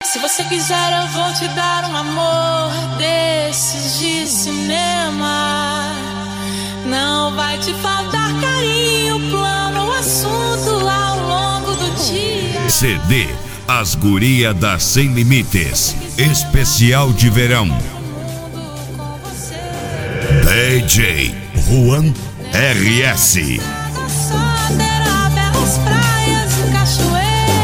Se você quiser eu vou te dar um amor desses de cinema. Não vai te faltar carinho, plano, assunto ao longo do dia. CD As Guria da Sem Limites, especial de verão. DJ Juan RS. Só terá belas praias e cachoeiras,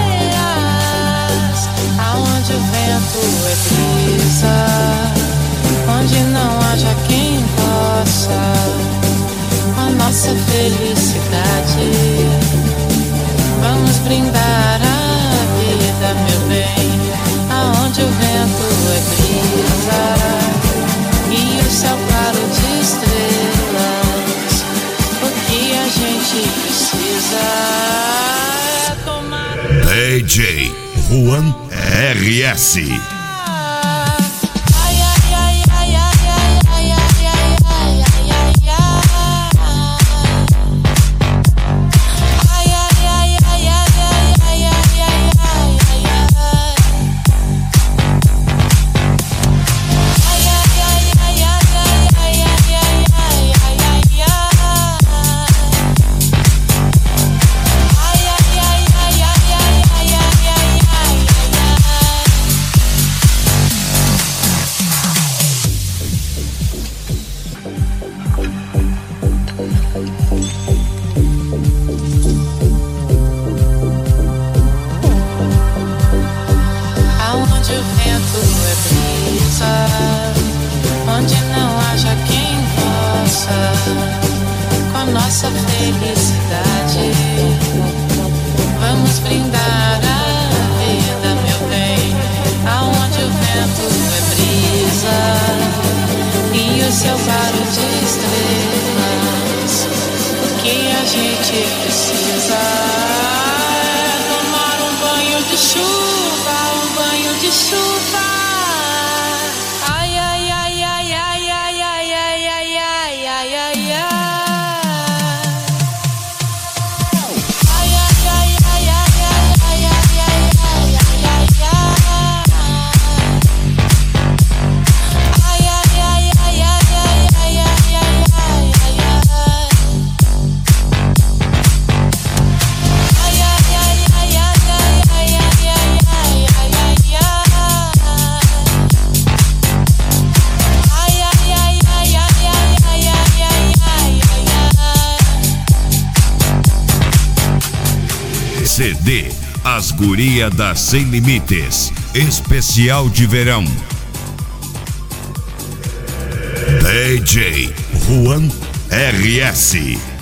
aonde o vento é brisa, onde não haja quem possa a nossa felicidade. Vamos brindar a vida, meu bem, aonde o vento é brisa e o céu claro de estrelas. O que a gente precisa é tomar DJ Juan RS. aonde o vento é brisa, onde não haja quem possa com a nossa felicidade. Vamos brindar a vida, meu bem, aonde o vento é brisa e o céu claro de estrelas. O que a gente precisa é tomar um banho de chuva, um banho de chuva. Ai, ai, ai, ai, ai, ai, ai, ai, ai, ai, ai, ai, ai. CD As Guria da Sem Limites, especial de verão. DJ Juan RS.